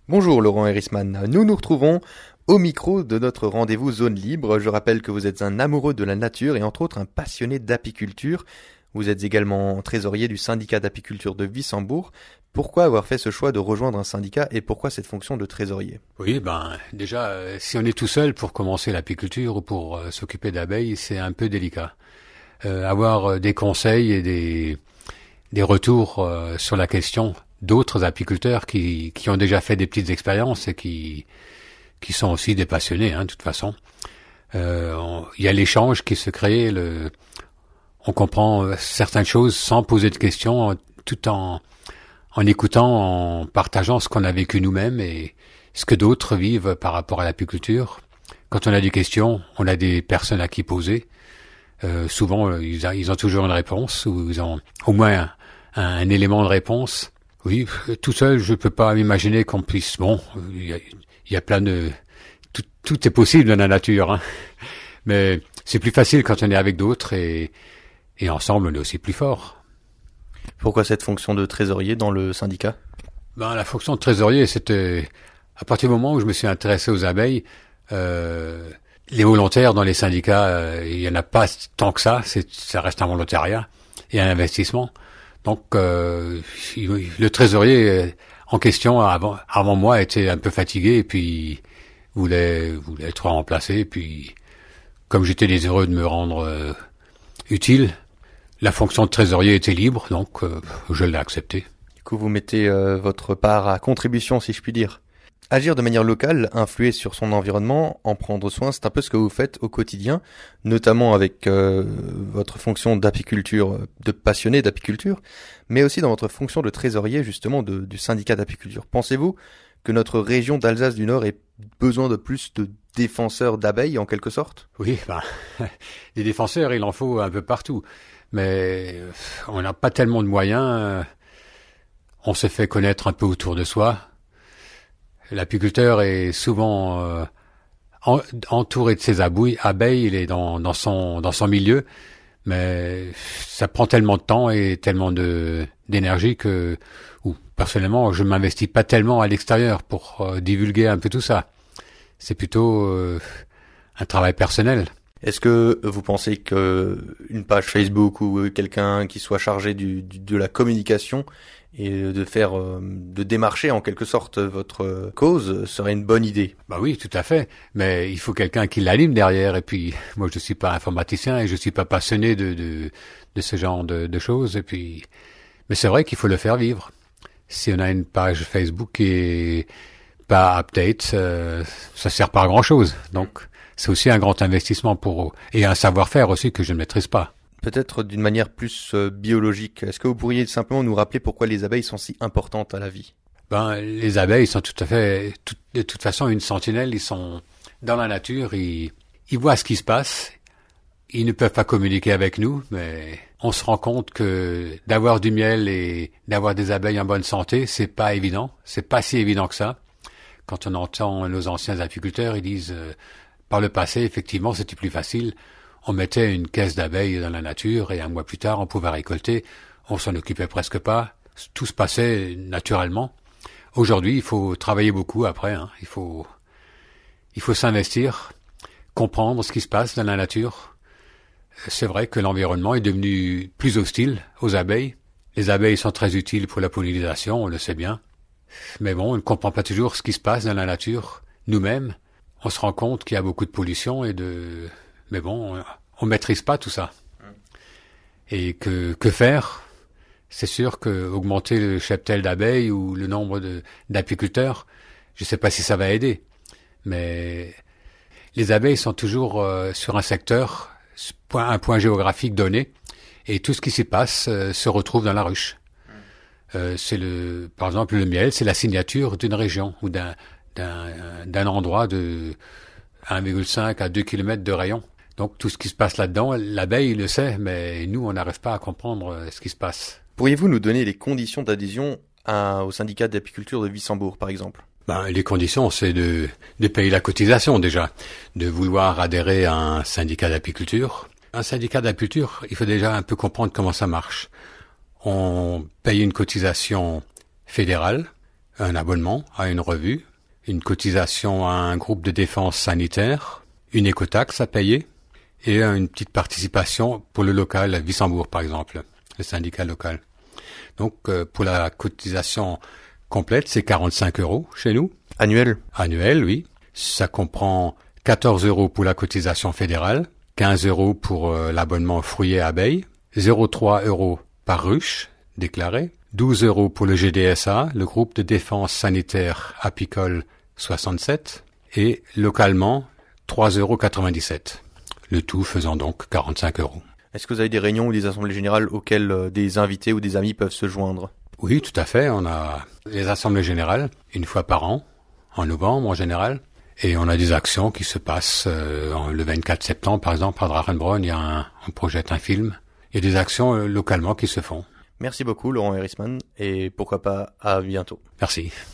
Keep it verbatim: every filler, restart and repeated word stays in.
Bonjour Laurent Erisman, nous nous retrouvons au micro de notre rendez-vous Zone Libre. Je rappelle que vous êtes un amoureux de la nature et entre autres un passionné d'apiculture. Vous êtes également trésorier du syndicat d'apiculture de Wissembourg. Pourquoi avoir fait ce choix de rejoindre un syndicat et pourquoi cette fonction de trésorier? Oui, ben déjà, euh, si on est tout seul pour commencer l'apiculture ou pour euh, s'occuper d'abeilles, c'est un peu délicat. Euh, avoir euh, des conseils et des, des retours euh, sur la question d'autres apiculteurs qui, qui ont déjà fait des petites expériences et qui, qui sont aussi des passionnés, hein, de toute façon. Euh, on- Il y a l'échange qui se crée, le, on comprend euh, certaines choses sans poser de questions, tout en en écoutant, en partageant ce qu'on a vécu nous-mêmes et ce que d'autres vivent par rapport à l'apiculture. Quand on a des questions, on a des personnes à qui poser. Euh, souvent, euh, ils, a- ils ont toujours une réponse ou ils ont au moins un, un élément de réponse. Oui, euh, tout seul, je peux pas m'imaginer qu'on puisse. Bon, euh, il y a, il y a plein de tout, tout est possible dans la nature, hein. Mais c'est plus facile quand on est avec d'autres et, et ensemble, on est aussi plus fort. Pourquoi cette fonction de trésorier dans le syndicat? Ben, la fonction de trésorier, c'était à partir du moment où je me suis intéressé aux abeilles. Euh, les volontaires dans les syndicats, euh, il y en a pas tant que ça. C'est, ça reste un volontariat et un investissement. Donc, euh, il- le trésorier euh, en question avant, avant moi était un peu fatigué et puis voulait voulait être remplacé. Et puis, comme j'étais désireux de me rendre euh, utile, la fonction de trésorier était libre, donc euh, je l'ai acceptée. Du coup, vous mettez euh, votre part à contribution, si je puis dire. Agir de manière locale, influer sur son environnement, en prendre soin, c'est un peu ce que vous faites au quotidien, notamment avec euh, votre fonction d'apiculture, de passionné d'apiculture, mais aussi dans votre fonction de trésorier justement de- du syndicat d'apiculture. Pensez-vous que notre région d'Alsace du Nord ait besoin de plus de défenseurs d'abeilles en quelque sorte? Oui, ben, des défenseurs, il en faut un peu partout. Mais euh, on n'a pas tellement de moyens. euh, On se fait connaître un peu autour de soi. L'apiculteur est souvent euh, en- entouré de ses abouilles, abeilles, il est dans, dans son dans son milieu, mais ça prend tellement de temps et tellement de d'énergie que, ou personnellement, je m'investis pas tellement à l'extérieur pour euh, divulguer un peu tout ça. C'est plutôt euh, un travail personnel. Est-ce que vous pensez que une page Facebook ou quelqu'un qui soit chargé du, du- de la communication et de faire, euh, de démarcher en quelque sorte votre cause serait une bonne idée? Bah oui, tout à fait. Mais il faut quelqu'un qui l'anime derrière. Et puis, moi, je suis pas informaticien et je suis pas passionné de de, de ce genre de, de choses. Et puis, mais c'est vrai qu'il faut le faire vivre. Si on a une page Facebook qui est pas update, euh, ça sert pas à grand chose. Donc, c'est aussi un grand investissement pour et un savoir-faire aussi que je ne maîtrise pas. Peut-être d'une manière plus euh, biologique. Est-ce que vous pourriez simplement nous rappeler pourquoi les abeilles sont si importantes à la vie? Ben, les abeilles sont tout à fait, tout- de toute façon, une sentinelle. Ils sont dans la nature. Ils, ils voient ce qui se passe. Ils ne peuvent pas communiquer avec nous, mais on se rend compte que d'avoir du miel et d'avoir des abeilles en bonne santé, c'est pas évident. C'est pas si évident que ça. Quand on entend nos anciens apiculteurs, ils disent euh, par le passé, effectivement, c'était plus facile. On mettait une caisse d'abeilles dans la nature et un mois plus tard, on pouvait récolter. On s'en occupait presque pas. Tout se passait naturellement. Aujourd'hui, il faut travailler beaucoup après. Hein. Il faut, il faut s'investir, comprendre ce qui se passe dans la nature. C'est vrai que l'environnement est devenu plus hostile aux abeilles. Les abeilles sont très utiles pour la pollinisation, on le sait bien. Mais bon, on ne comprend pas toujours ce qui se passe dans la nature. Nous-mêmes, on se rend compte qu'il y a beaucoup de pollution et de... Mais bon, on, on maîtrise pas tout ça. Et que, que faire? C'est sûr que augmenter le cheptel d'abeilles ou le nombre de, d'apiculteurs, je sais pas si ça va aider. Mais les abeilles sont toujours euh, sur un secteur, point- un point géographique donné, et tout ce qui s'y passe euh, se retrouve dans la ruche. Euh, c'est le, par exemple, le miel, c'est la signature d'une région ou d'un, d'un, d'un endroit de un virgule cinq à deux kilomètres de rayon. Donc tout ce qui se passe là-dedans, l'abeille le sait, mais nous, on n'arrive pas à comprendre euh, ce qui se passe. Pourriez-vous nous donner les conditions d'adhésion à- au syndicat d'apiculture de Wissembourg, par exemple? Ben, les conditions, c'est de, de payer la cotisation déjà, de vouloir adhérer à un syndicat d'apiculture. Un syndicat d'apiculture, il faut déjà un peu comprendre comment ça marche. On paye une cotisation fédérale un abonnement à une revue, une cotisation à un groupe de défense sanitaire, une écotaxe à payer et une petite participation pour le local, Wissembourg par exemple, le syndicat local. Donc euh, pour la cotisation complète, c'est quarante-cinq euros chez nous. Annuel? Annuel, oui. Ça comprend quatorze euros pour la cotisation fédérale, quinze euros pour euh, l'abonnement fruits et abeilles, zéro virgule trois euros par ruche déclaré, douze euros pour le G D S A, le groupe de défense sanitaire apicole soixante-sept, et localement trois euros quatre-vingt-dix-sept. Le tout faisant donc quarante-cinq euros. Est-ce que vous avez des réunions ou des assemblées générales auxquelles euh, des invités ou des amis peuvent se joindre? Oui, tout à fait. On a les assemblées générales, une fois par an, en novembre en général. Et on a des actions qui se passent euh, le vingt-quatre septembre, par exemple, à Drachenbronn, il y a un, on projette un film. Il y a des actions euh, localement qui se font. Merci beaucoup, Laurent Herisman, et pourquoi pas à bientôt. Merci.